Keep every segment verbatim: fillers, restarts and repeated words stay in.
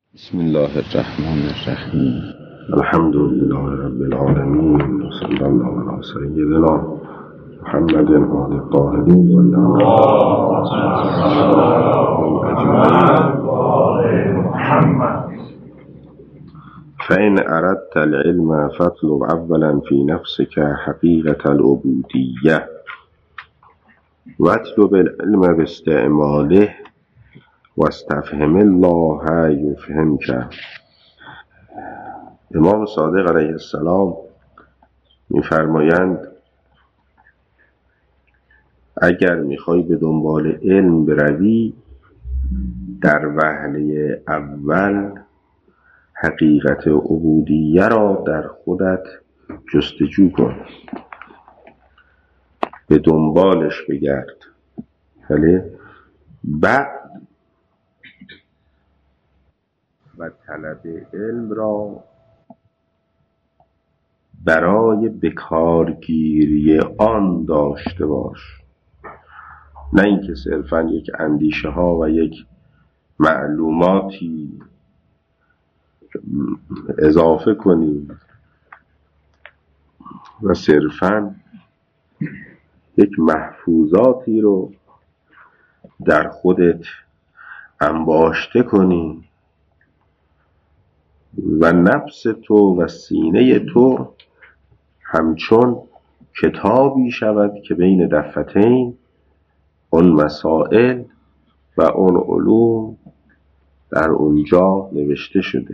بسم الله الرحمن الرحیم. الحمد لله رب العالمین و صلی الله علی سیدنا محمد آل الطاهرین و فإن أردت العلم فاطلب أولا في نفسك حقيقة العبودية واطلب العلم باستعماله واستفهم الله یفهمک. امام صادق علیه السلام می‌فرمایند اگر میخوای به دنبال علم بروی در وهله اول حقیقت عبودیه را در خودت جستجو کن، به دنبالش بگرد، ولی بعد و طلب علم را برای بکارگیری آن داشته باش، نه اینکه صرفاً یک اندیشه ها و یک معلوماتی اضافه کنی و صرفاً یک محفوظاتی رو در خودت انباشته کنی و نفس تو و سینه تو همچون کتابی شود که بین دفتین اون مسائل و اون علوم در اونجا نوشته شده.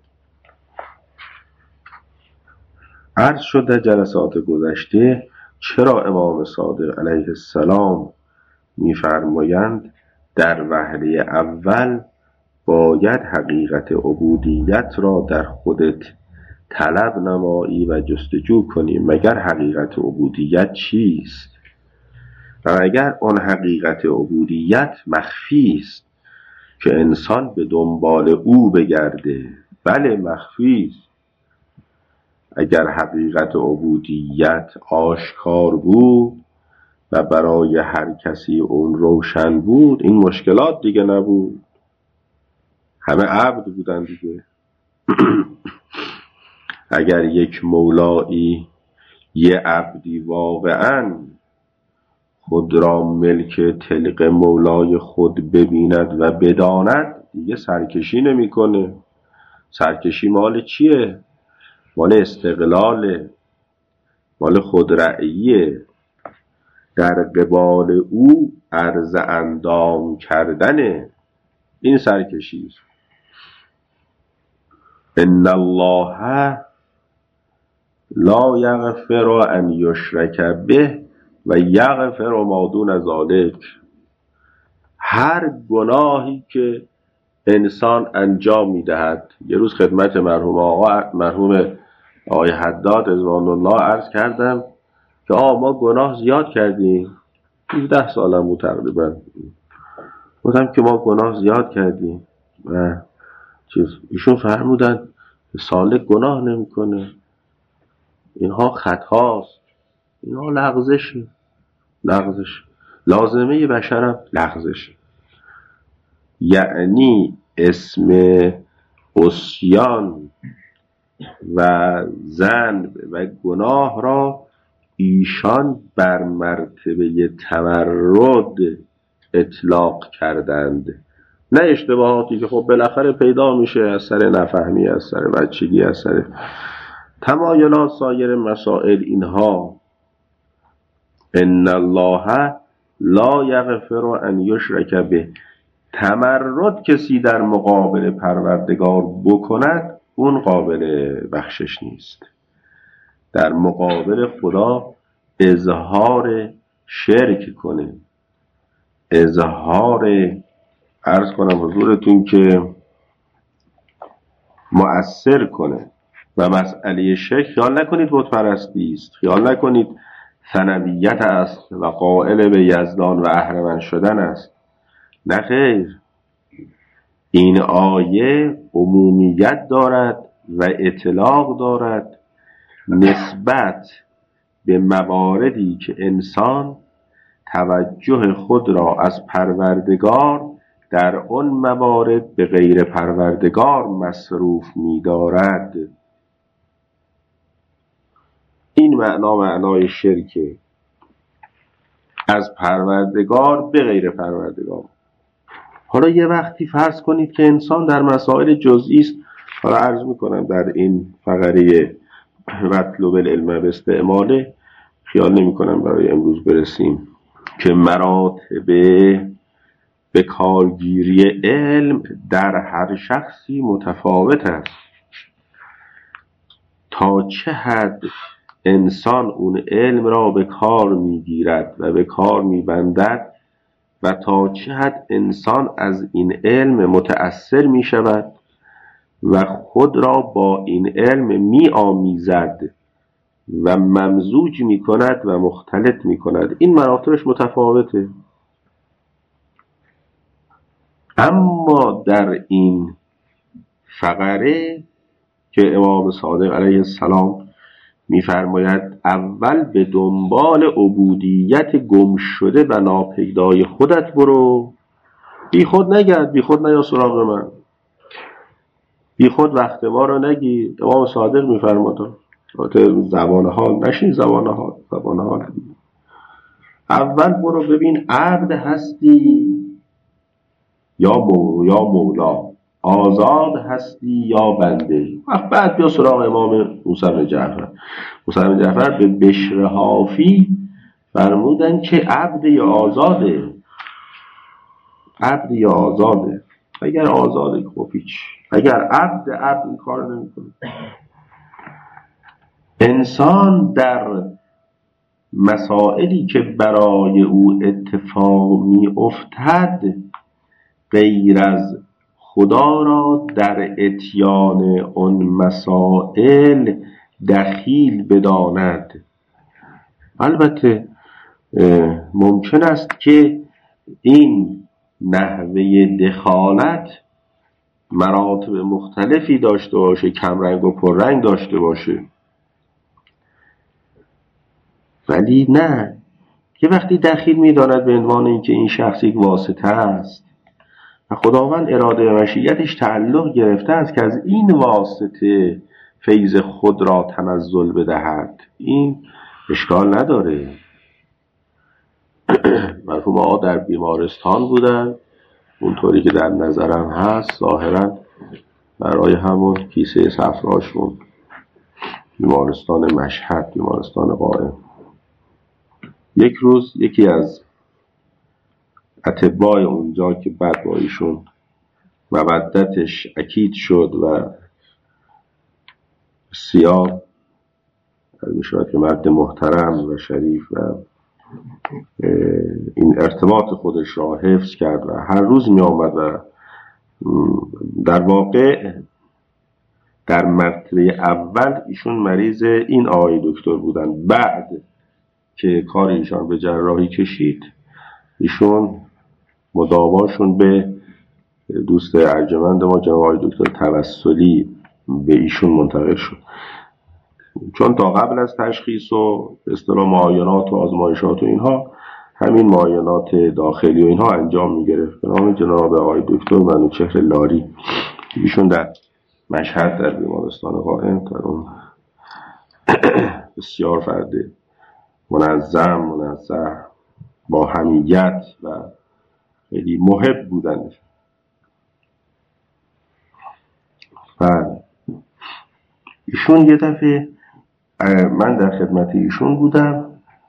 عرض شد در جلسات گذشته چرا امام صادق علیه السلام می‌فرمایند در وهله اول باید حقیقت عبودیت را در خودت طلب نمایی و جستجو کنی. مگر حقیقت عبودیت چیست؟ و اگر آن حقیقت عبودیت مخفی است که انسان به دنبال او بگرده، بله مخفی است. اگر حقیقت عبودیت آشکار بود و برای هر کسی اون روشن بود، این مشکلات دیگه نبود، همه عبد بودن دیگه. اگر یک مولایی یه عبدی واقعاً خود را ملک طلق مولای خود ببیند و بداند، دیگه سرکشی نمی کنه. سرکشی مال چیه؟ مال استقلاله، مال خودرأییه. در قبال او عرض اندام کردنه، این سرکشی است. ان الله لا یغفر ان یشرک به و یغفر ما دون ذلک. هر گناهی که انسان انجام میدهد، یه روز خدمت مرحوم آقا مرحوم آقای حداد رضوان الله عرض کردم که آقا ما گناه زیاد کردیم، هجده سالم بود تقریبا، گفتم که ما گناه زیاد کردیم و چیز ایشون فرمودن سالک گناه نمیکنه، اینها خطاست، اینها لغزشه. لغزش لازمه بشرم لغزشه، یعنی اسم عصیان و ذنب و گناه را ایشان بر مرتبه تمرد اطلاق کردند، نه اشتباهاتی که خب بالاخره پیدا میشه از سر نفهمی، از سر بچگی، از سر تمایلات، سایر مسائل. اینها ان الله لا یغفر ان یشرک به، تمرد کسی در مقابل پروردگار بکند اون قابل بخشش نیست. در مقابل خدا اظهار شرک کنه، اظهار عرض کنم حضورتون که مؤثر کنه. و مسئله شرک خیال نکنید بت پرستی است، خیال نکنید ثنویت است و قائل به یزدان و اهرمن شدن است، نه خیر. این آیه عمومیت دارد و اطلاق دارد نسبت به مواردی که انسان توجه خود را از پروردگار در آن موارد به غیر پروردگار مصروف می‌دارد. این معنا معنای شرکه، از پروردگار به غیر پروردگار. حالا یه وقتی فرض کنید که انسان در مسائل جزئی است، حالا عرض میکنم در این فقره مطلوب العلم به استعماله خیال نمی کنم برای امروز برسیم که مراتب به کارگیری علم در هر شخصی متفاوت است. تا چه حد انسان اون علم را به کار میگیرد و به کار میبندد و تا چه حد انسان از این علم متأثر میشود و خود را با این علم میآمیزد و ممزوج میکند و مختلط میکند. این مراتبش متفاوته. اما در این فقره که امام صادق علیه السلام میفرماید اول به دنبال عبودیت گم شده و ناپیدای خودت برو، بی خود نگرد، بی خود نیا سراغ من، بی خود وقت ما رو نگیر. امام صادق میفرماد زبان حال نشین، زبان حال زبان حال اول برو ببین عبد هستی یا مو یا مولا، آزاد هستی یا بنده. بعد بیا سراغ امام موسی بن جعفر. موسی بن جعفر به بشر حافی فرمودن که عبد یا آزاده، عبد یا آزاده. اگر آزاده خب هیچ، اگر عبد عبد این کار نمیکنه. انسان در مسائلی که برای او اتفاق می افتد غیر از خدا را در اتیان آن مسائل دخیل بداند. البته ممکن است که این نحوه دخالت مراتب مختلفی داشته باشه، کمرنگ و پررنگ داشته باشه، ولی نه، که وقتی دخیل می‌داند به عنوان اینکه این شخص یک واسطه است و خداوند اراده و مشیتش تعلق گرفته است که از این واسطه فیض خود را تنزل بدهد، این اشکال نداره. مرحوم آقا در بیمارستان بودن، اونطوری که در نظرم هست ظاهرا برای همون کیسه صفراشون، بیمارستان مشهد، بیمارستان قائم. یک روز یکی از اطباء اونجا که بعد با ایشون مودتش اکید شد و بسیار میشود که مرد محترم و شریف و این ارتباط خودش را حفظ کرد و هر روز می آمد و در واقع در مرتبه اول ایشون مریض این آقای دکتر بودن. بعد که کار ایشان به جراحی کشید ایشون مداواشون به دوست ارجمند ما جناب آقای دکتر توسلی به ایشون منتقل شد، چون تا قبل از تشخیص و اصطلاح معاینات و آزمایشات و اینها همین معاینات داخلی و اینها انجام میگرفت. به نام جناب آقای دکتر منوچهر لاری، ایشون در مشهد در بیمارستان قائم، در اون بسیار فرد منظم منظم با حمیت و خیلی محب بودن. و ایشون یه دفعه من در خدمت ایشون بودم،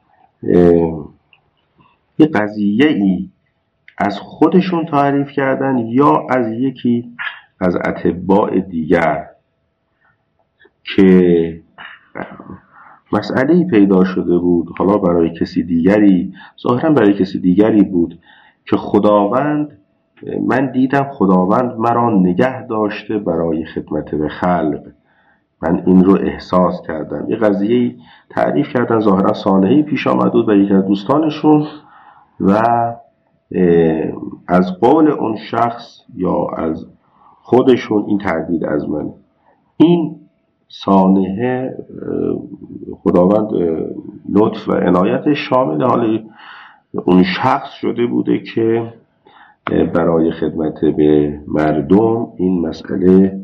یه قضیه ای از خودشون تعریف کردن یا از یکی از اطباء دیگر که مسئله‌ای پیدا شده بود، حالا برای کسی دیگری، ظاهراً برای کسی دیگری بود که خداوند، من دیدم خداوند مرا نگه داشته برای خدمت به خلق، من این رو احساس کردم. یه قضیه تعریف کردن، ظاهرا سانحه‌ای پیش آمد بود و یکی از دوستانشون و از قول اون شخص یا از خودشون این تردید از من، این سانحه خداوند لطف و عنایت شامل حال اون شخص شده بوده که برای خدمت به مردم این مسئله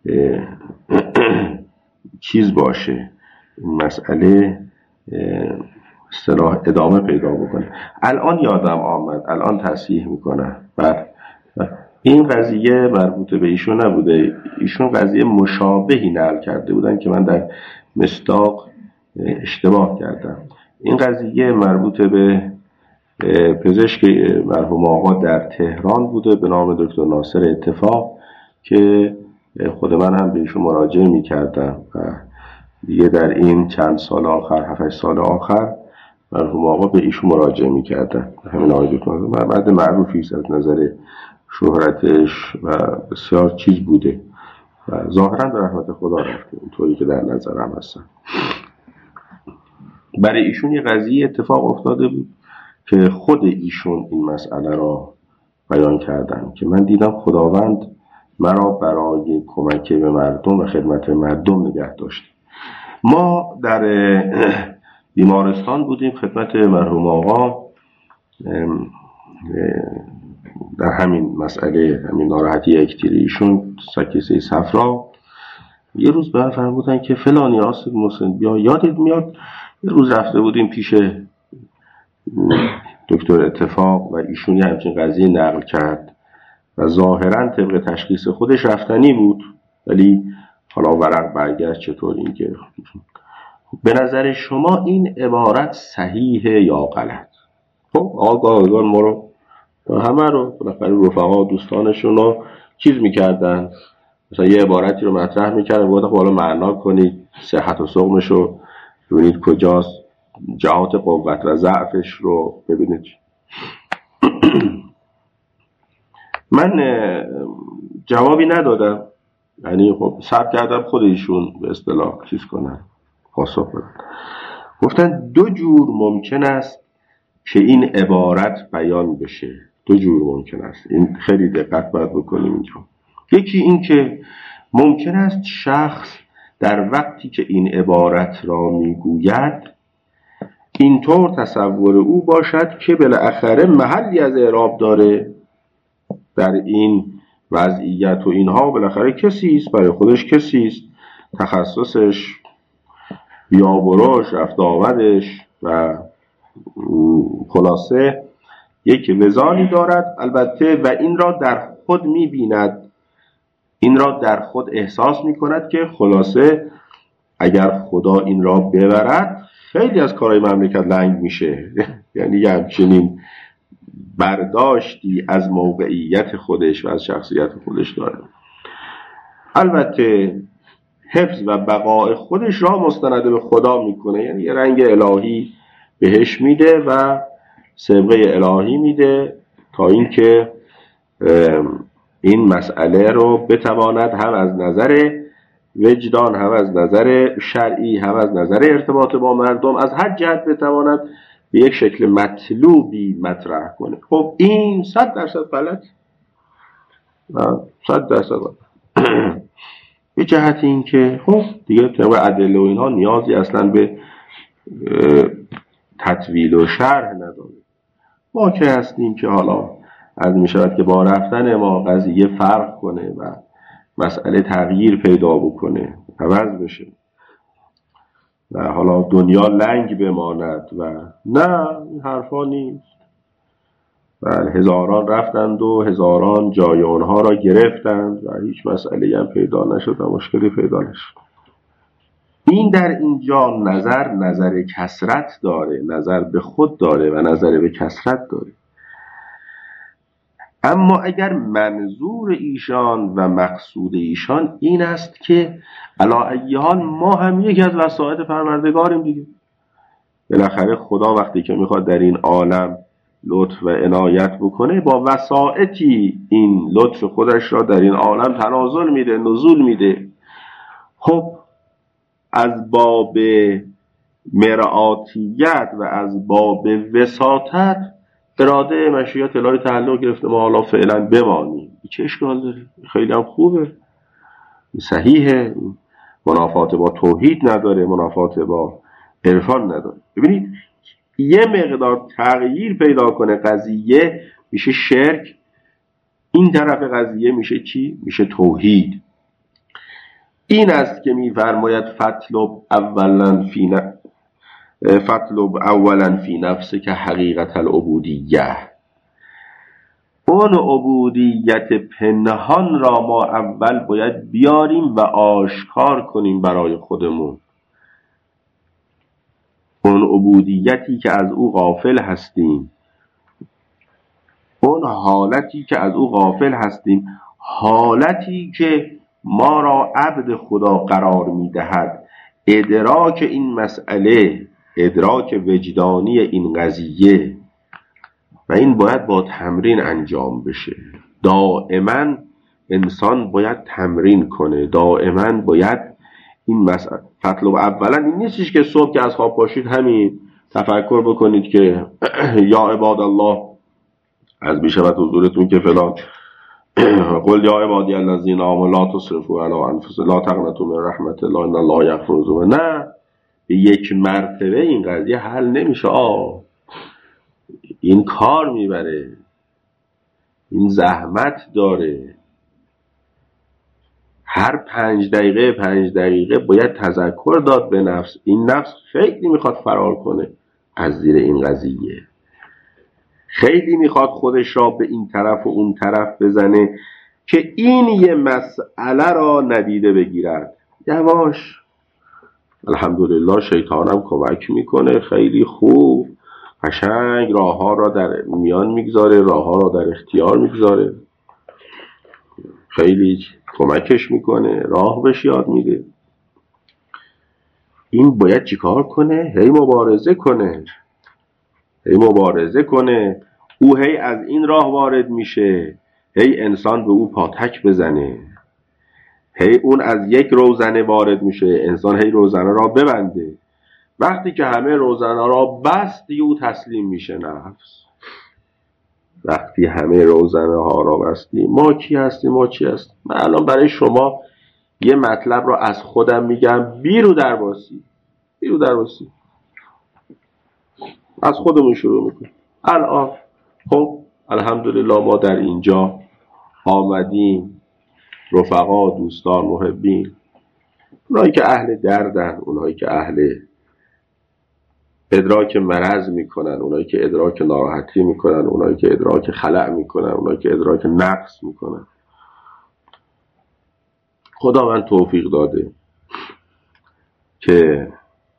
چیز باشه، این مسئله اصطلاح ادامه پیدا بکنه. الان یادم آمد، الان تصحیح میکنم، بر این قضیه مربوط به ایشون نبوده، ایشون قضیه مشابهی نقل کرده بودن که من در مصداق اشتباه کردم. این قضیه مربوط به پزشک مرحوم آقا در تهران بوده به نام دکتر ناصر اتفاق که خود من هم به ایشون مراجعه میکردم و دیگه در این چند سال آخر، هفت سال آخر مرحوم آقا به ایشون مراجعه میکردن. همین آقای دکتر مرد معروفی است از نظر شهرتش و بسیار چیز بوده و ظاهرا به رحمت خدا رفته، اینطوری که در نظرم هستن. برای ایشون یه قضیه اتفاق افتاده بود که خود ایشون این مسئله را بیان کردن که من دیدم خداوند مرا برای کمک به مردم و خدمت مردم نگه داشت. ما در بیمارستان بودیم خدمت مرحوم آقا در همین مسئله، همین ناراحتی اکتیری ایشون، سکیسه صفرا. یه روز به من فرمودن که فلانی آسد محسن بیا، یادت میاد یه روز رفته بودیم پیش دکتر اتفاق و ایشون یه همچین قضیه نقل کرد و ظاهرا طبق تشخیص خودش رفتنی بود، ولی حالا ورق برگشت چطور این که به نظر شما این عبارت صحیحه یا غلط؟ خب آقا گاهگان ما رو همه رو بالاخره رفقا و دوستانشون رو چیز میکردن، مثلا یه عبارتی رو مطرح میکردن گفتن خب حالا معنا کنید، صحت و سقمش رو ببینید کجاست، جهات قوت و ضعفش رو ببینید. من جوابی ندادم، یعنی خب صبر کردم خود ایشون به اصطلاح چیز کنن، پاسخ بدن. گفتن دو جور ممکن است که این عبارت بیان بشه، دو جور ممکن است، این خیلی دقت باید بکنیم اینجا. یکی این که ممکن است شخص در وقتی که این عبارت را میگوید اینطور تصور او باشد که بالاخره محلی از اعراب داره در این وضعیت و اینها، بالاخره کسی است، برای خودش کسی است، تخصصش یا بروش رفت آمدش و خلاصه یک وزانی دارد البته و این را در خود می‌بیند، این را در خود احساس می‌کند که خلاصه اگر خدا این را ببرد خیلی از کارهای مملکت لنگ میشه. یعنی یه همچنین برداشتی از موقعیت خودش و از شخصیت خودش داره. البته حفظ و بقای خودش را مستند به خدا میکنه، یعنی یه رنگ الهی بهش میده و سابقه الهی میده تا اینکه این مسئله رو بتواند هم از نظر وجدان، هم از نظر شرعی، هم از نظر ارتباط با مردم، از هر جهت بتواند به یک شکل مطلوبی مطرح کنه. خب این صد درصد غلط، صد درصد غلط. به جهت این که خب دیگه طبق ادله و اینها نیازی اصلا به تطویل و شرح نداره. ما که هستیم که حالا از می شود که با رفتن ما قضیه فرق کنه و مسئله تغییر پیدا بکنه، عوض بشه و حالا دنیا لنگ بماند و نه، این حرفا نیست. و هزاران رفتند و هزاران جای اونها را گرفتند و هیچ مسئله هم پیدا نشد و مشکلی پیدا نشد. این در اینجا نظر نظر کثرت داره، نظر به خود داره و نظر به کثرت داره. اما اگر منظور ایشان و مقصود ایشان این است که علی ای حال ما هم یکی از وسایط پروردگاریم دیگه، بالاخره خدا وقتی که میخواد در این عالم لطف و عنایت بکنه با وسایطی این لطف خودش را در این عالم تنازل میده، نزول میده. خب از باب مرعاتیت و از باب وساطت اراده مشیت الهی تعلق گرفته، ما حالا فعلا بمانیم، چه اشکال داره؟ خیلی هم خوبه، صحیحه، منافات با توحید نداره، منافات با عرفان نداره. ببینید یه مقدار تغییر پیدا کنه قضیه میشه شرک، این طرف قضیه میشه چی؟ میشه توحید. این است که میفرماید فطلب اولا فی ن... فطلب اولا فی نفسه که حقیقت العبودیه، اون عبودیت پنهان را ما اول باید بیاریم و آشکار کنیم برای خودمون. اون عبودیتی که از او غافل هستیم، اون حالتی که از او غافل هستیم، حالتی که ما را عبد خدا قرار میدهد. ادراک این مسئله، ادراک وجدانی این قضیه، و این باید با تمرین انجام بشه. دائما انسان باید تمرین کنه، دائما باید این مسئله. فطلب اولا این نیستش که صبح که از خواب پاشید همین تفکر بکنید که یا عباد الله از بیشبت حضورتون که فلان قل یا عبادی الذین آمنوا لا تسرفوا علی انفسکم لا تقنطوا من رحمت الله ان الله یغفر الذنوب. نه، یک مرتبه این قضیه حل نمیشه. آه این کار میبره، این زحمت داره. هر پنج دقیقه پنج دقیقه باید تذکر داد به نفس. این نفس خیلی میخواد فرار کنه از زیر این قضیه، خیلی میخواد خودش را به این طرف و اون طرف بزنه که این یه مسئله را ندیده بگیرد. یواش، الحمدلله شیطانم کمک میکنه، خیلی خوب قشنگ راه ها را در میان میگذاره، راه ها را در اختیار میگذاره، خیلی کمکش میکنه، راه بهش یاد میده. این باید چیکار کنه؟ هی مبارزه کنه، هی مبارزه کنه. او هی از این راه وارد میشه، هی انسان به او پاتک بزنه. هی اون از یک روزنه وارد میشه، انسان هی روزنه را ببنده. وقتی که همه روزنه را بست دیگه او تسلیم میشه نفس. وقتی همه روزنه ها را بستیم، ما کی هستیم؟ ما چی هستیم؟ من الان برای شما یه مطلب را از خودم میگم، بیرو درباسی بیرو درباسی از خودمون شروع میکنیم. الان خب الحمدلله ما در اینجا آمدیم، رفقا، دوستان، محبین، اونایی که اهل دردن، اونایی که اهل ادراک مرض میکنن، اونایی که ادراک ناراحتی میکنن، اونایی که ادراک خلأ میکنن، اونایی که ادراک نقص میکنن. خدا من توفیق داده که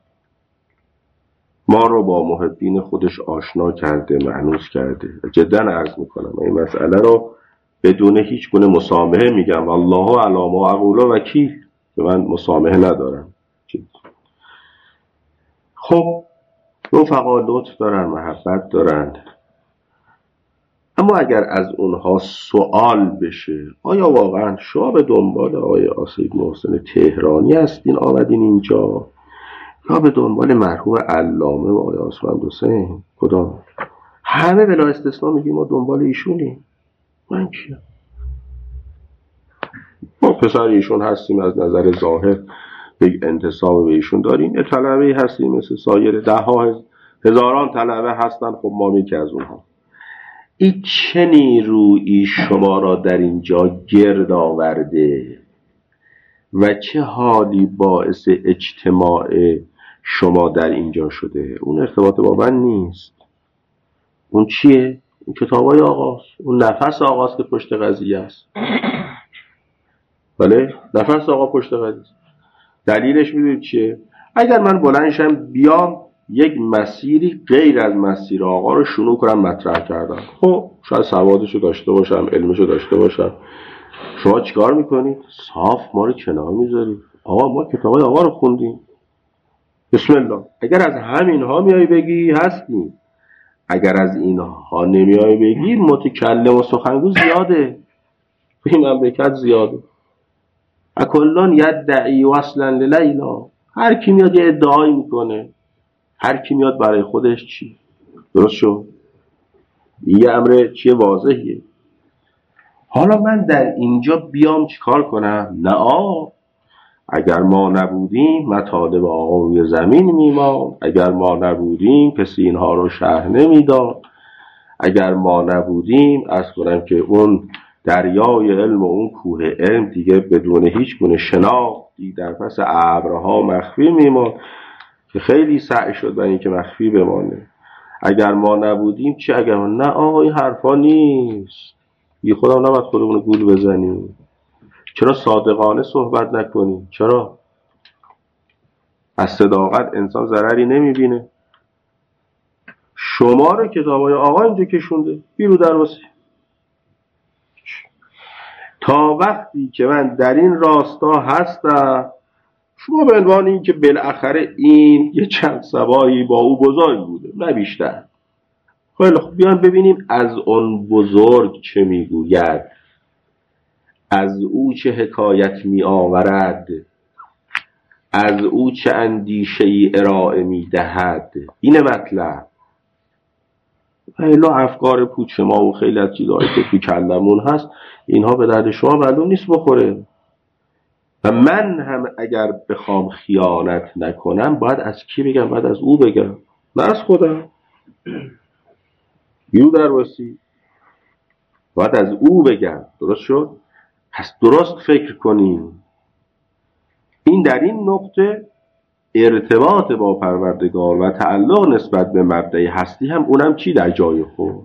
ما رو با محبین خودش آشنا کرده، مأنوس کرده. جدا عرض میکنم این مسئله رو بدون هیچ گونه مسامحه میگم، والله علی ما اقول وکیل، که من مسامحه ندارم. خب رفقا لطف دارن، محبت دارن، اما اگر از اونها سوال بشه آیا واقعا شما به دنبال آقای آصیب محسن تهرانی هستین آمدین اینجا، یا به دنبال مرحوم علامه و آقای آسمند حسین؟ کدام؟ همه بلا استثنا میگیم ما دنبال ایشونیم. من کیم؟ ما پسر ایشون هستیم، از نظر ظاهر یک انتساب به ایشون داریم، یه طلبه هستیم مثل سایر ده ها هزاران طلبه هستن. خب ما یکی از اونها. این چه نیرویی شما را در اینجا گرد آورده و چه حالی باعث اجتماع شما در اینجا شده؟ اون ارتباط با من نیست. اون چیه؟ اون کتابای آقاست، اون نفس آقاست که پشت قضیه است. بله، نفس آقا پشت قضیه است. دلیلش میدونید چیه؟ اگر من بلندشم بیام یک مسیری غیر از مسیر آقا رو شروع کنم مطرح کردم، خب شاید سوادشو داشته باشم، علمشو داشته باشم، شما چیکار میکنید؟ صاف ما رو کنار میذارید. آقا ما کتابای آقا رو خوندیم، بسم الله. اگر از همینها میای بگی هستیم، اگر از اینها نمیای بگی متکلم و سخنگو زیاده، این مملکت زیاده. اکلان یدعی وصلا للیلا، هر کی میاد یه ادعایی میکنه، هر کی میاد برای خودش چی. درست شد؟ یه امر چیه واضحیه. حالا من در اینجا بیام چیکار کنم؟ نه آ اگر ما نبودیم مطالب آقا روی زمین میمان، اگر ما نبودیم کسی اینها رو شرح نمیداد، اگر ما نبودیم از کنم که اون دریای علم و اون کوه علم دیگه بدون هیچ گونه شناختی در پس ابرها مخفی میماند که خیلی سعی شد برای اینکه مخفی بمانه. اگر ما نبودیم چی؟ اگر ما نه آقا این حرفا نیست، بی خودم نباید خودمون گول بزنیم. چرا صادقانه صحبت نکنیم؟ چرا از صداقت انسان ضرری نمیبینه؟ شما رو کتابای آقا اینجا کشونده بیرو درواسی. تا وقتی که من در این راستا هستم، شما به عنوان این که بالاخره این یه چند سبایی با او بزرگ بوده نه بیشتر. خیلی خوب، بیان ببینیم از اون بزرگ چه میگوید، از او چه حکایت می آورد، از او چه اندیشه ای ارائه می دهد. اینه مطلب. خیلی افکار پوچ ما و خیلی از چیزهایی که تو کلمون هست اینها به درد شما معلوم نیست بخوره. و من هم اگر بخوام خیانت نکنم باید از کی بگم؟ باید از او بگم، نه از خودم. یو درواسی باید از او بگم. درست شد؟ پس درست فکر کنیم. این در این نقطه ارتباط با پروردگار و تعلق نسبت به مبدأ هستی هم اونم چی در جای خود.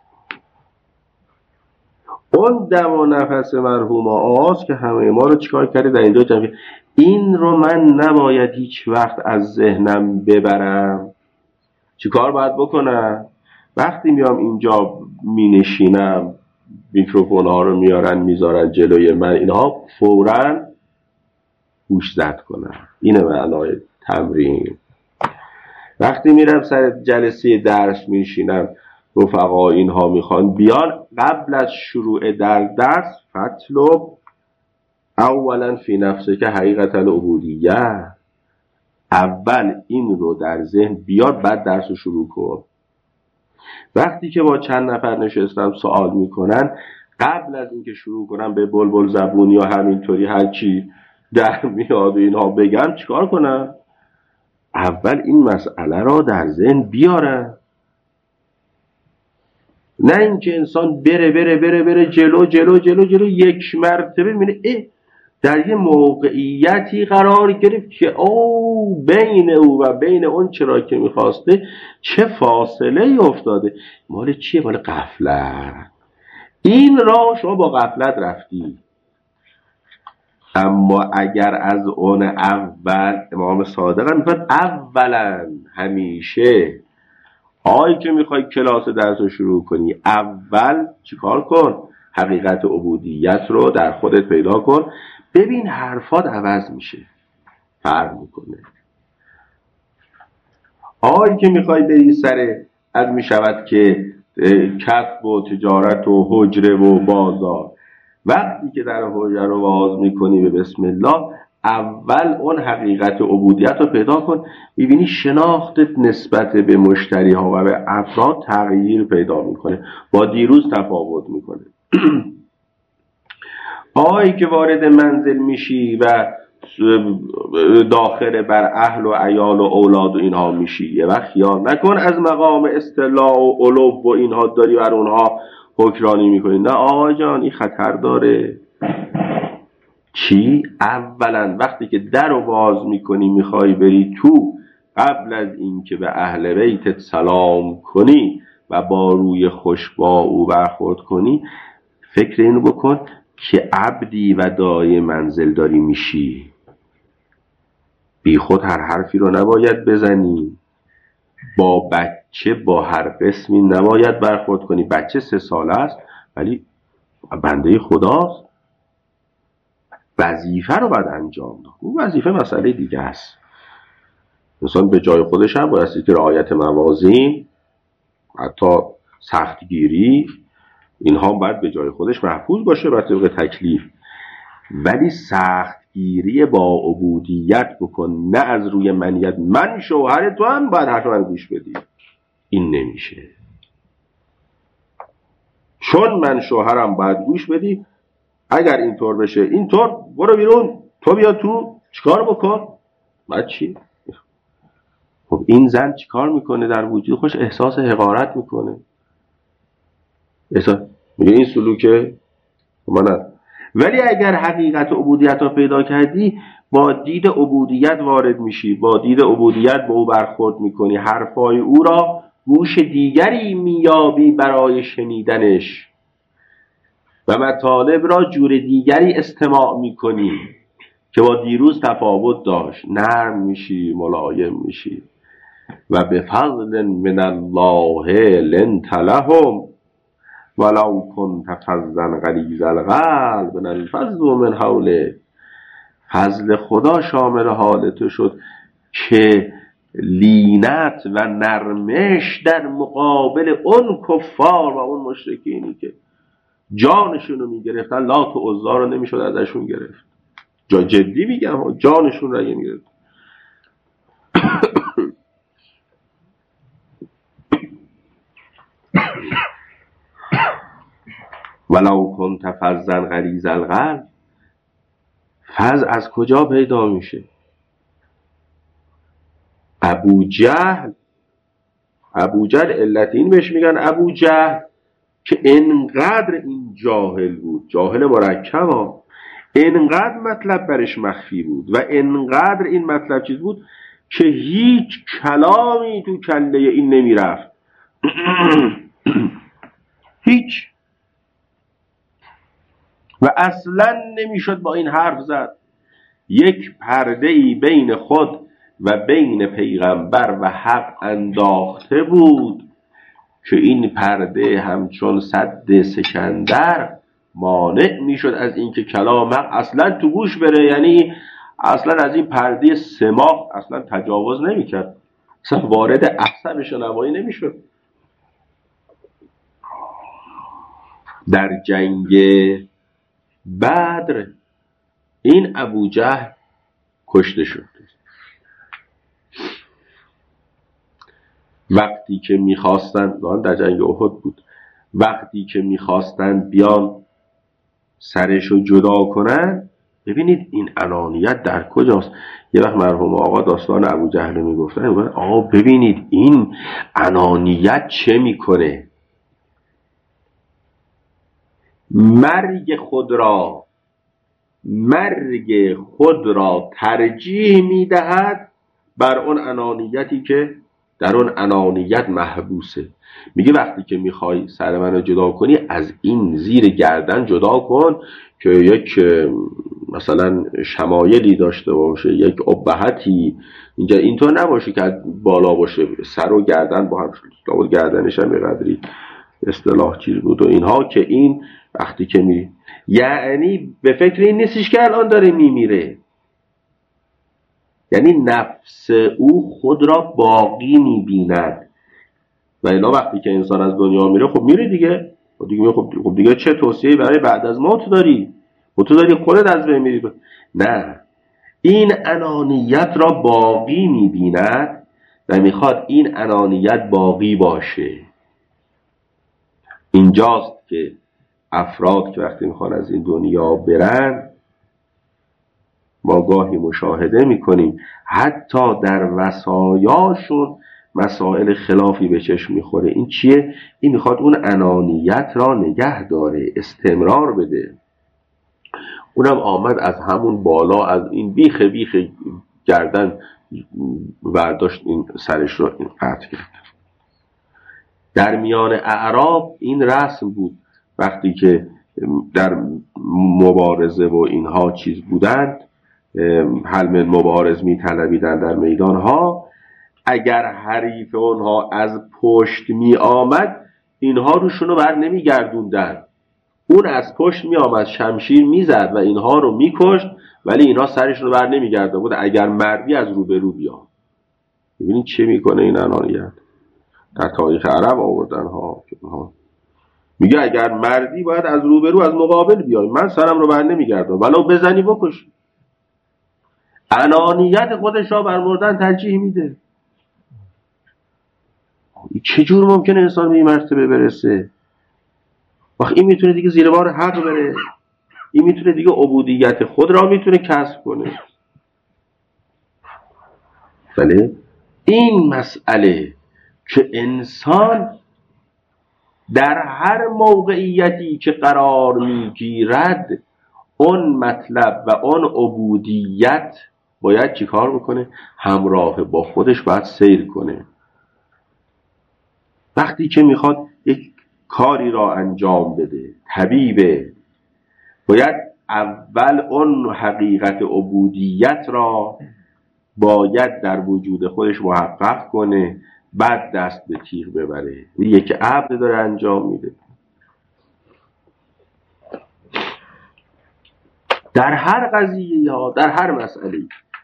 اون دم و نفس مرحوم آغاز که همه ما رو چیکار کرده در اینجا جمعی. این رو من نباید هیچ وقت از ذهنم ببرم. چیکار باید بکنم؟ وقتی میام اینجا می نشینم، میکروفون ها رو میارن میذارن جلوی من، اینها فوراً گوش زد کنم. اینه معنای تمرین. وقتی میرم سر جلسه درس میشینم، رفقا اینها میخوان بیان، قبل از شروع در درس فطلب اولا فی نفسه که حقیقت العبودیه، اول این رو در ذهن بیار بعد درس رو شروع کن. وقتی که با چند نفر نشستم سوال میکنن، قبل از اینکه شروع کنم به بلبل زبون یا همینطوری هر چی در میاد و اینها بگم، چیکار کنم؟ اول این مسئله را در ذهن بیارم. نه اینکه انسان بره بره بره بره جلو جلو جلو جلو یک مرتبه میبینه اه در یه موقعیتی قرار گرفت که او بین او و بین اون چرا که میخواسته چه فاصله ای افتاده. مال چیه؟ مال غفلت. این را شما با غفلت رفتی. اما اگر از اون اول، امام صادق هم میخواد اولا همیشه آی که میخوای کلاس درس رو شروع کنی، اول چیکار کن؟ حقیقت عبودیت رو در خودت پیدا کن. ببین حرفات عوض میشه، فرق میکنه. آی که میخوای بری سر از میشود که کسب و تجارت و حجره و بازار، وقتی که در حجره رو باز میکنی به بسم الله، اول اون حقیقت عبودیت رو پیدا کن. میبینی شناختت نسبت به مشتری ها و به افراد تغییر پیدا میکنه، با دیروز تفاوت میکنه. آیی که وارد منزل میشی و داخل بر اهل و عیال و اولاد و اینها میشی، یه وقت خیال نکن از مقام استعلا و علو و اینها داری بر اونها حکرانی میکنی. نه آقا جان، این خطر داره. چی؟ اولا وقتی که در رو باز میکنی میخوای بری تو، قبل از این که به اهل بیتت سلام کنی و با روی خوش با او برخورد کنی، فکر اینو بکن که عبدی و دای منزل داری میشی. بی خود هر حرفی رو نباید بزنی. با بچه با هر قسمی نباید برخورد کنی. بچه سه ساله است ولی بنده خداست، وظیفه رو باید انجام داد. اون وظیفه مسئله دیگه است. انسان به جای خودش هم بایستی که رعایت موازین، حتی سختگیری، اینها باید به جای خودش محفوظ باشه بر طبق تکلیف. ولی سختگیری با عبودیت بکن، نه از روی منیت. من شوهر تو هم باید حرف من گوش بدی. این نمیشه. چون من شوهرم باید گوش بدی، اگر اینطور بشه اینطور، برو بیرون، تو بیا تو، چیکار بکن؟ بعد چی؟ خب این زن چیکار میکنه؟ در وجود خوش احساس حقارت میکنه. احساس میگه این سلوکه شما نه. ولی اگر حقیقت عبودیت رو پیدا کردی، با دید عبودیت وارد میشی، با دید عبودیت به او برخورد میکنی، حرفای او را گوش دیگری میابی برای شنیدنش و مطالب را جور دیگری استماع میکنی که با دیروز تفاوت داشت. نرم میشی، ملایم میشی. و به فضل من الله لنت لهم ولو کنت فظا غلیظ القلب لانفضوا من حولک. فضل خدا شامل حال تو شد که لینت و نرمش در مقابل اون کفار و اون مشرکینی که جانشون رو میگرفتن، لات و عزا رو نمیشد ازشون گرفت. جا جدی میگم، جانشون رو میگرفت. ولو کنت فظا غلیظ القلب. فظ از کجا پیدا میشه؟ ابو جهل ابو جهل علت این بهش میگن ابو جهل که انقدر این جاهل بود، جاهل مرکب ها، انقدر مطلب برش مخفی بود و انقدر این مطلب چیز بود که هیچ کلامی تو کله این نمیرفت. هیچ. و اصلا نمیشد با این حرف زد. یک پرده ای بین خود و بین پیغمبر و حق انداخته بود که این پرده همچون سد سکندر مانع میشد از اینکه کلام حق اصلا تو گوش بره. یعنی اصلا از این پرده سماق اصلا تجاوز نمیکرد، اصلا وارد عصب شنوایی نمیشد. در جنگ بدر این ابو جهل کشته شد. وقتی که میخواستن، در جنگ احد بود، وقتی که میخواستن بیان سرشو جدا کنن، ببینید این انانیت در کجاست. یه وقت مرحوم آقا داستان ابو جهل میگفتن، آقا ببینید این انانیت چه میکنه. مرگ خود را مرگ خود را ترجیح میدهد بر اون انانیتی که در اون انانیت محبوسه. میگه وقتی که میخوای سر منو جدا کنی، از این زیر گردن جدا کن که یک مثلا شمایلی داشته باشه، یک ابهتی اینجا اینطور نباشه که بالا باشه، سر و گردن با هم شد. گردنش هم به قدری اصطلاح چیز بود و اینها، که این وقتی که می یعنی به فکر این نیستش که الان داره میمیره، یعنی نفس او خود را باقی میبیند. و الا وقتی که انسان از دنیا میره، خب میره دیگه، خب دیگه خب, خب دیگه چه توصیه‌ای برای بعد از موت داری؟ خب تو داری خودت از بین میری. نه، این انانیت را باقی میبیند و میخواد این انانیت باقی باشه. اینجاست که افراد که وقتی میخوان از این دنیا برن، ما گاهی مشاهده میکنیم حتی در وصایاشون مسائل خلافی به چشم میخوره. این چیه؟ این میخواد اون انانیت را نگه داره، استمرار بده. اونم آمد از همون بالا، از این بیخ بیخ گردن برداشت، این سرش رو این قطع کرد. در میان اعراب این رسم بود، وقتی که در مبارزه و اینها چیز بودند، حل من مبارز می طلبیدن در میدان ها، اگر حریف اونها از پشت می آمد، اینها روشونو بر نمی گردوندن. اون از پشت می آمد، شمشیر می زد و اینها رو می کشت، ولی اینها سرشونو بر نمی گرده بود اگر مردی از رو به رو بیاد. ببینید چه میکنه این انانیت. در تاریخ عرب آوردن ها. میگه اگر مردی باید از روبرو از مقابل بیای، من سرم رو بر نمیگردم، ولو بزنی بکش. انانیت خودش را بر مردن ترجیح میده. چجور ممکنه انسان به این مرتبه برسه؟ وقت این میتونه دیگه زیر بار حق بره، این میتونه دیگه عبودیت خود را میتونه کسب کنه. بله، این مسئله که انسان در هر موقعیتی که قرار میگیرد اون مطلب و اون عبودیت باید چی کار بکنه؟ همراه با خودش باید سیر کنه. وقتی که میخواد یک کاری را انجام بده، طبیبه، باید اول اون حقیقت عبودیت را باید در وجود خودش محقق کنه، بعد دست به تیغ ببره. یک عبد داره انجام میده. در هر قضیه ها، در هر مسئله.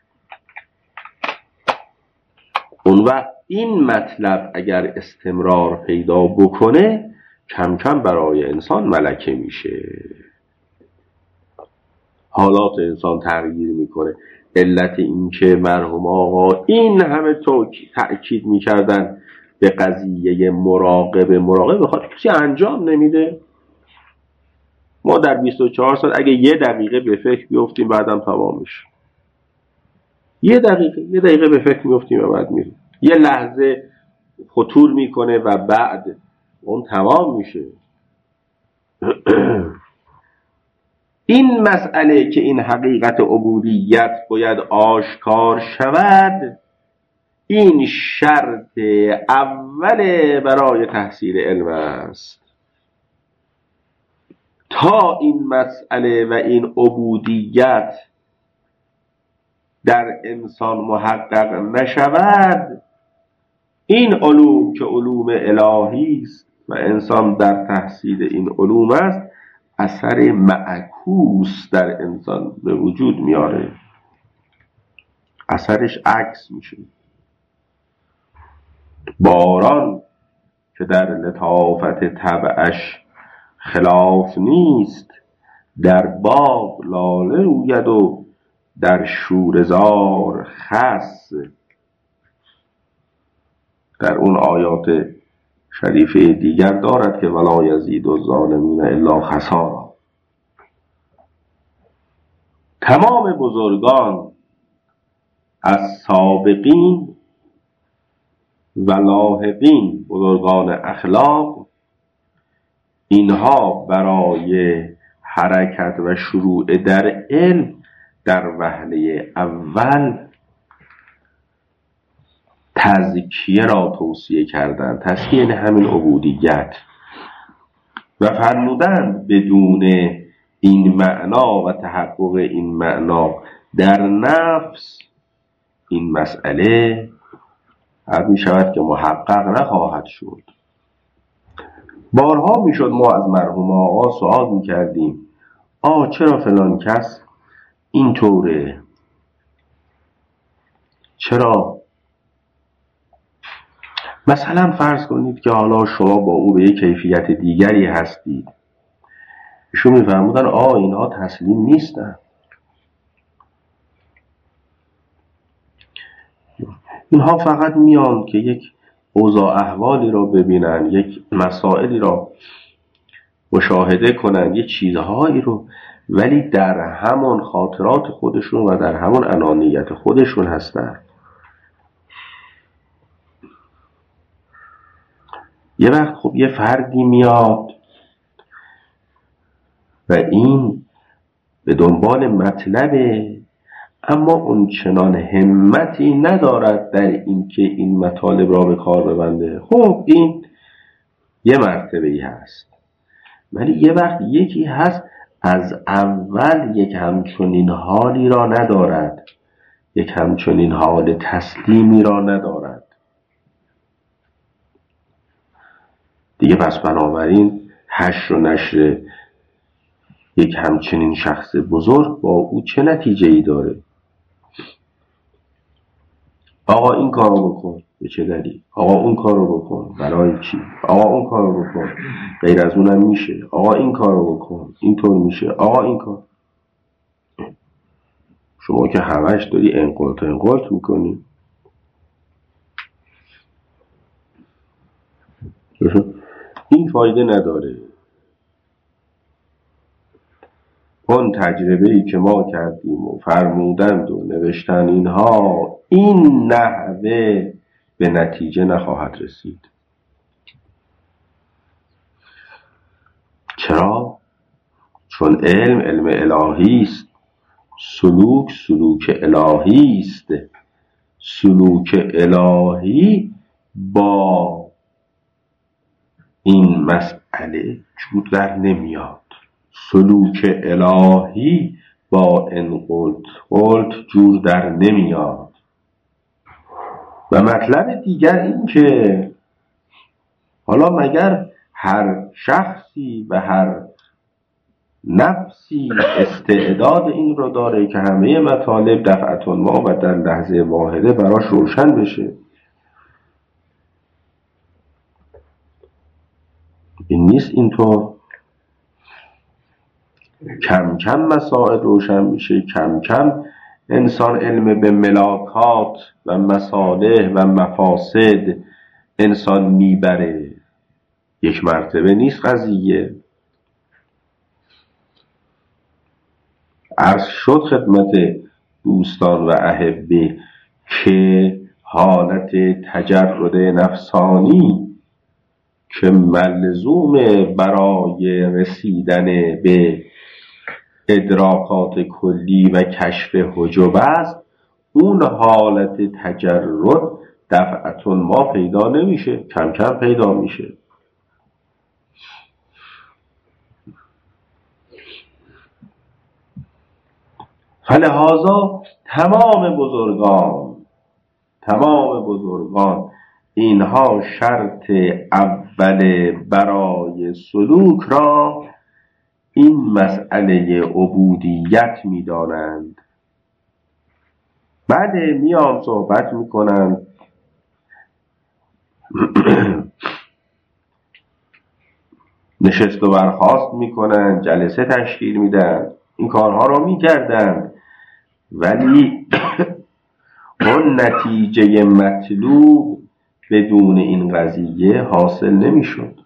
اون وقت این مطلب اگر استمرار پیدا بکنه کم کم برای انسان ملکه میشه. حالات انسان تغییر میکنه. علت این که مرحوم آقا این همه تأکید میکردن به قضیه مراقب مراقب بخواد کسی انجام نمیده. ما در بیست و چهار سال اگه یه دقیقه به فکر بیفتیم بعدم تمام میشه. یه دقیقه یه دقیقه به فکر میفتیم و بعد میریم. یه لحظه خطور میکنه و بعد اون تمام میشه. این مسئله که این حقیقت عبودیت باید آشکار شود، این شرط اول برای تحصیل علم است. تا این مسئله و این عبودیت در انسان محقق نشود، این علوم که علوم الهی است و انسان در تحصیل این علوم است، اثر معکوس در انسان به وجود میاره. اثرش عکس میشه. باران که در لطافت طبعش خلاف نیست، در باغ لاله روید و در شوره‌زار خس. در اون آیات شریفه دیگر دارد که ولا یزید الظالمین الا خسارا. تمام بزرگان از سابقین و لاحقین، بزرگان اخلاق، اینها برای حرکت و شروع در علم در وهله اول تزکیه را توصیه کردند. تزکیه یعنی همین عبودیت، و فرمودند بدون این معنا و تحقق این معنا در نفس این مسئله عرض می شود که محقق نخواهد شد. بارها می شد ما از مرحوم آقا سوال می کردیم آ چرا فلان کس این طوره؟ چرا؟ مثلا فرض کنید که حالا شما با او به یک کیفیت دیگری هستید. ایشون می فرمودن آ اینها تسلیم نیستن. اینها فقط میان که یک اوضاع احوالی را ببینن، یک مسائلی را مشاهده کنن، یک چیزهایی رو، ولی در همان خاطرات خودشون و در همان انانیت خودشون هستن. یه وقت خب یه فردی میاد و این به دنبال مطلبه، اما اون چنان همتی ندارد در این که این مطالب را به کار ببنده. خب این یه مرتبه‌ای هست. ولی یه وقت یکی هست از اول یک همچنین حالی را ندارد، یک همچنین حال تسلیمی را ندارد. دیگه پس بنابراین حشر و نشر یک همچنین شخص بزرگ با او چه نتیجه‌ای داره؟ آقا این کارو بکن، به چه دلیل؟ آقا اون کارو بکن، برای چی؟ آقا اون کارو بکن، غیر از اونم میشه. آقا این کارو بکن، اینطور میشه. آقا این کار. شما که همش داری انقلت انقلت میکنی. این فایده نداره. اون تجربه‌ای که ما کردیم و فرمودند و نوشتن اینها، این نحوه به نتیجه نخواهد رسید. چون علم علم الهی است، سلوک سلوک الهی است. سلوک الهی با این مسئله جور در نمیاد. سلوک الهی با ان قلت قلت جور در نمیاد. و مطلب دیگر این که حالا مگر هر شخصی و هر نفسی استعداد این رو داره که همه مطالب دفعتون ما و در لحظه واحده براش روشن بشه؟ این نیست اینطور. کم کم مسائل روشن میشه، کم کم انسان علم به ملاکات و مصالح و مفاسد انسان میبره. یک مرتبه نیست قضیه. عرض شد خدمت دوستان و احبه که حالت تجرد نفسانی که ملزوم برای رسیدن به ادراکات کلی و کشف حجب است، اون حالت تجرد دفعتون ما پیدا نمیشه، کم کم پیدا میشه. فلهذا تمام بزرگان تمام بزرگان اینها شرط اول برای سلوک را این مسئله عبودیت می‌دانند. بعد میان صحبت میکنند نشست و برخاست میکنند، جلسه تشکیل میدن، این کارها رو میکردند، ولی اون نتیجه مطلوب بدون این قضیه حاصل نمیشد.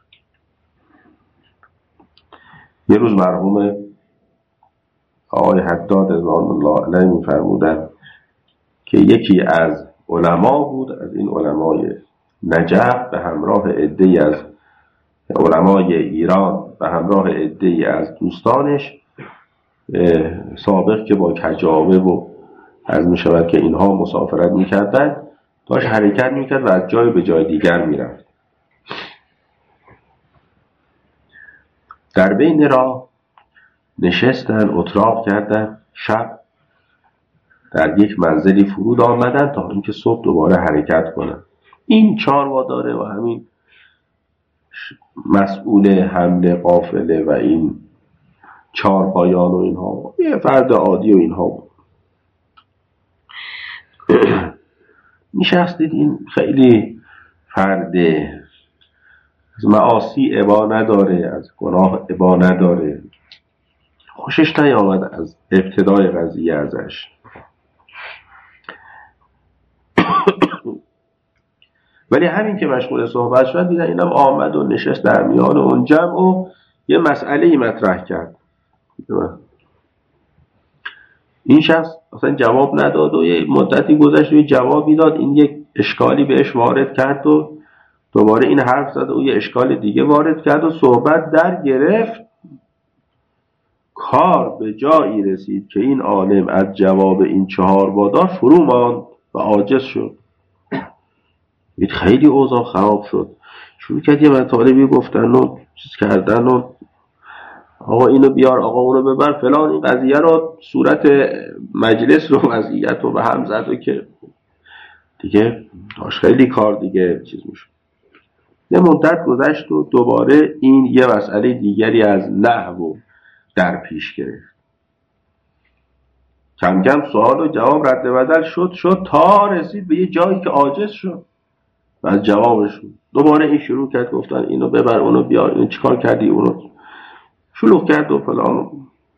یه روز مرحوم آقای حداد رضوان الله علیه میفرمودند که یکی از علما بود، از این علمای نجف، به همراه عده‌ای از علمای ایران و همراه عده‌ای از دوستانش سابق که با کجاوه و از می شود که اینها مسافرت می کردن، داشت حرکت می کرد و از جای به جای دیگر می رفت. در بین راه نشستن، اتراق کردن، شب در یک منزلی فرود آمدن تا اینکه صبح دوباره حرکت کنن. این چاروا داره و همین مسئول حمل قافله و این چار پایان و اینها، یه فرد عادی و اینها بود. نشستید، این خیلی فرد از معاصی ابا نداره، از گناه ابا نداره، خوشش نیامد از ابتدای قضیه ازش. ولی همین که مشغول صحبت شد دیدن اینم آمد و نشست در میان اون جمع و یه مسئله‌ای مطرح کرد. این شخص اصلا جواب نداد و یه مدتی گذشت و یه جوابی داد، این یک اشکالی بهش وارد کرد و دوباره این حرف زد و یه اشکال دیگه وارد کرد و صحبت در گرفت. کار به جایی رسید که این عالم از جواب این چهار وادار فرو ماند و عاجز شد. خیلی اوضاع خراب شد. شروع کرد یه مطالبی گفتن و چیز کردن و آقا اینو بیار، آقا اونو ببر فلان، این قضیه رو صورت مجلس رو وضعیت رو به هم زد و که دیگه داشت خیلی کار دیگه چیز میشد. یه مدت گذشت و دوباره این یه مسئله دیگری از نحو در پیش گرفت. کم کم سوال و جواب رد و بدل شد شد تا رسید به یه جایی که عاجز شد و از جوابشون دوباره این شروع کرد گفتن اینو ببر اونو بیار، اینو چیکار کردی، اونو شلوغ کرد و فلان.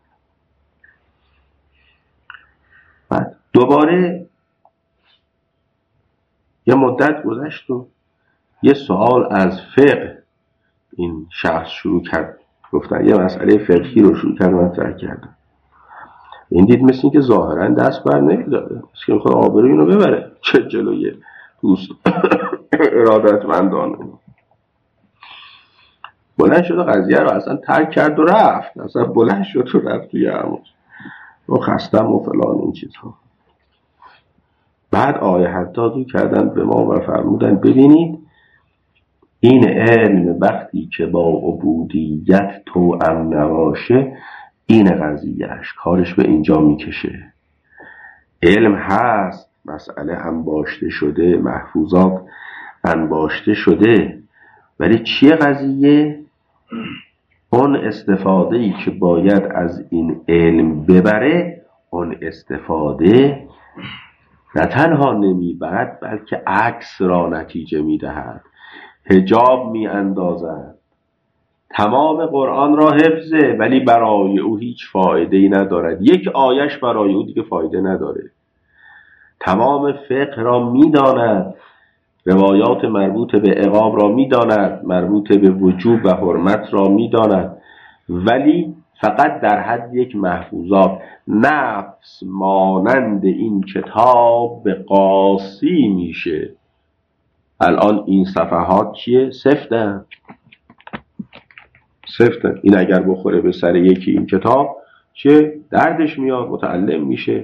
بعد دوباره یه مدت گذشت و یه سوال از فقه این شخص شروع کرد گفتن، یه مسئله فقهی رو شروع کرد مطرح کردن. این دید مثل این که ظاهرا دست بر نمیداره، مثل که میخواد آبروی اینو ببره، چه جلوی دوست ارادتمندان. بلند شد و قضیه رو اصلا ترک کرد و رفت، اصلا بلند شد و رفت توی عموش و خستم و فلان این چیزها. بعد آیه حدادی کردن به ما و فرمودن ببینید این علم وقتی که با عبودیت توأم نباشه این قضیهش کارش به اینجا میکشه. علم هست، مسئله انباشته شده، محفوظات انباشته شده، ولی چیه قضیه؟ اون استفاده‌ای که باید از این علم ببره، اون استفاده نه تنها نمیبرد بلکه عکس را نتیجه میدهد، حجاب میاندازد. تمام قرآن را حفظه ولی برای او هیچ فایده‌ای ندارد، یک آیش برای او دیگه فایده نداره. تمام فقه را میداند، روایات مربوط به عقاب را میداند، مربوط به وجوب و حرمت را میداند، ولی فقط در حد یک محفوظات. نفس مانند این کتاب به قاسی میشه. الان این صفحات چیه؟ سفتن سفتن این اگر بخوره به سر یکی این کتاب چه دردش میاد، متعلم میشه.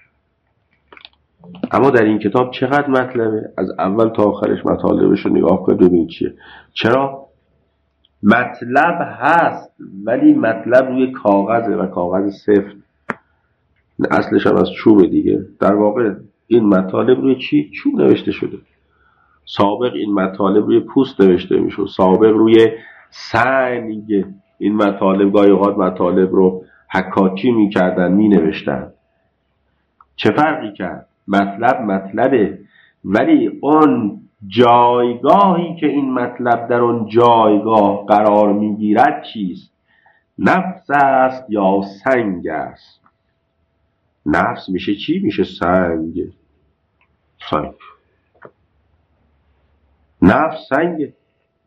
اما در این کتاب چقدر مطلبه، از اول تا آخرش مطالبش رو نگاه کنید ببینید چیه. چرا؟ مطلب هست ولی مطلب روی کاغذه و کاغذ سفت، اصلش هم از چوب دیگه. در واقع این مطالب روی چی؟ چوب نوشته شده. سابق این مطالب روی پوست نوشته میشد، سابق روی سنگ این مطالب گاهی اوقات مطالب رو حکاکی میکردن مینوشتن. چه فرقی کرد؟ مطلب مطلبه، ولی اون جایگاهی که این مطلب در اون جایگاه قرار میگیرد چیست؟ نفس است یا سنگ است؟ نفس میشه چی؟ میشه سنگ. سنگ نفس سنگه.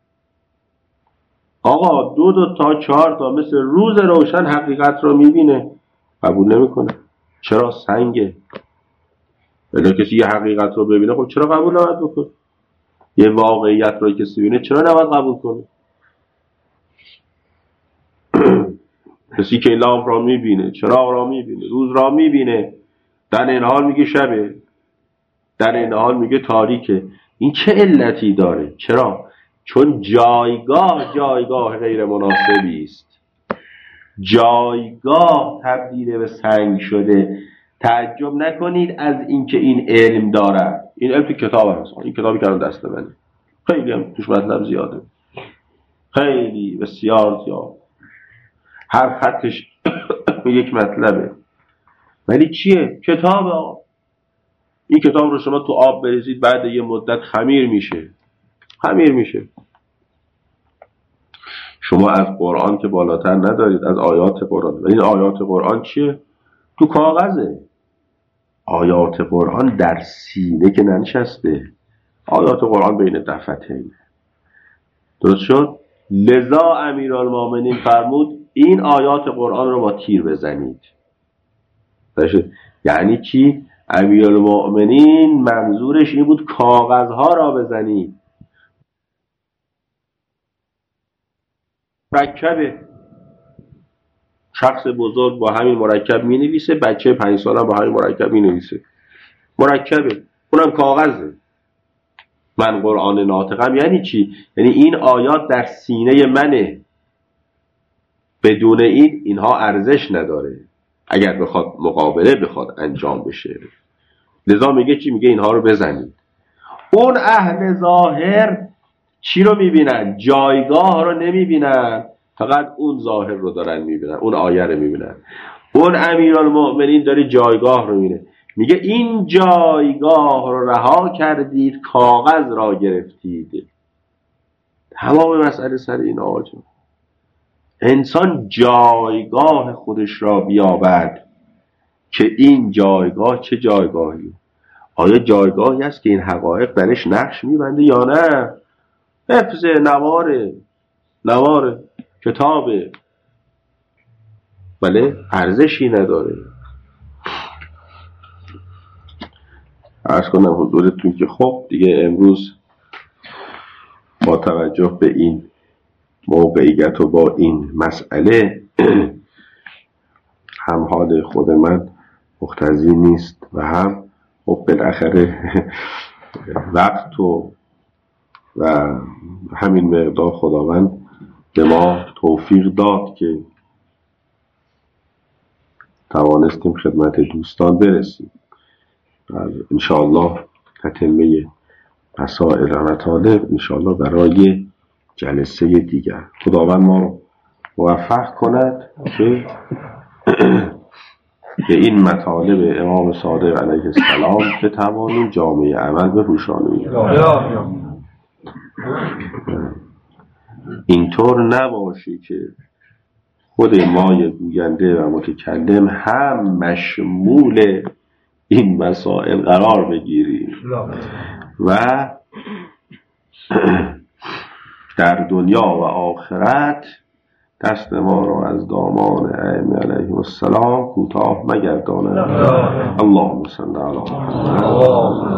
آقا دو دو تا چهار تا مثل روز روشن حقیقت رو میبینه، قبول نمیکنه. چرا؟ سنگه. ولی کسی یه حقیقت رو ببینه خب چرا قبول نباید بکنه؟ یه واقعیت رو کسی ببینه چرا نباید قبول کنه؟ کسی که لامپ را میبینه، چراغ را میبینه، روز را میبینه، در این حال میگه شبه، در این حال میگه تاریکه. این چه علتی داره؟ چرا؟ چون جایگاه جایگاه غیر مناسبی است. جایگاه تبدیل به سنگ شده. تعجب نکنید از اینکه این علم داره. این علم تو کتاب هست، این کتابی که دست منه، خیلی هم توش مطلب زیاده، خیلی بسیار زیاد، هر خطش یک مطلبه. ولی چیه؟ کتابه. این کتاب رو شما تو آب بریزید بعد یه مدت خمیر میشه، خمیر میشه. شما از قرآن که بالاتر ندارید، از آیات قرآن. ولی این آیات قرآن چیه؟ تو کاغذه. آیات قرآن در سینه که ننشسته. آیات قرآن بین دفتین. درست شد؟ لذا امیرالمومنین فرمود این آیات قرآن رو با تیر بزنید. یعنی چی؟ امیرالمومنین منظورش این بود کاغذها را بزنید. مرکبه. شخص بزرگ با همین مرکب می نویسه، بچه پنج ساله با همین مرکب می نویسه. مرکبه، اونم کاغذه. من قرآن ناطقم یعنی چی؟ یعنی این آیات در سینه منه، بدون این اینها ارزش نداره اگر بخواد مقابله بخواد انجام بشه. لذا میگه چی؟ میگه اینها رو بزنید. اون اهل ظاهر چی رو میبینن؟ جایگاه رو نمیبینن، فقط اون ظاهر رو دارن میبینن، اون آیه رو میبینن. اون امیرالمومنین داره جایگاه رو میبینه، میگه این جایگاه رو رها کردید، کاغذ را گرفتید. تمام مسئله سر این آجا. انسان جایگاه خودش را بیابد که این جایگاه چه جایگاهی؟ آیا جایگاهی است که این حقایق درش نقش میبنده یا نه؟ حفظ نواره، نواره، کتابه، بله ارزشی نداره. عرض کنم حضورتون که خب دیگه امروز با توجه به این موقعیت و با این مسئله هم حال خود من مقتضی نیست و هم خب بالاخره وقت و و همین مقدار خداوند به ما توفیق داد که توانستیم خدمت دوستان برسیم. انشاءالله تتمه مسائل و مطالب انشاءالله برای جلسه دیگر. خداوند ما رو موفق کند که به این مطالب امام صادق علیه السلام بتوانیم جامعه عمل بپوشانیم. اینطور نباشی که خود مای گوینده و متکلم هم مشمول این مسائل قرار بگیریم و در دنیا و آخرت دست ما رو از دامان ائمه علیهم السلام کوتاه مگردانند. اللهم صل علی محمد